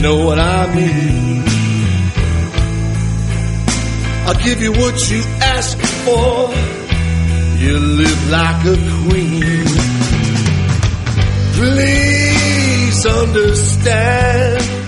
know what I mean. I'll give you what you ask for. You live like a queen. Please understand,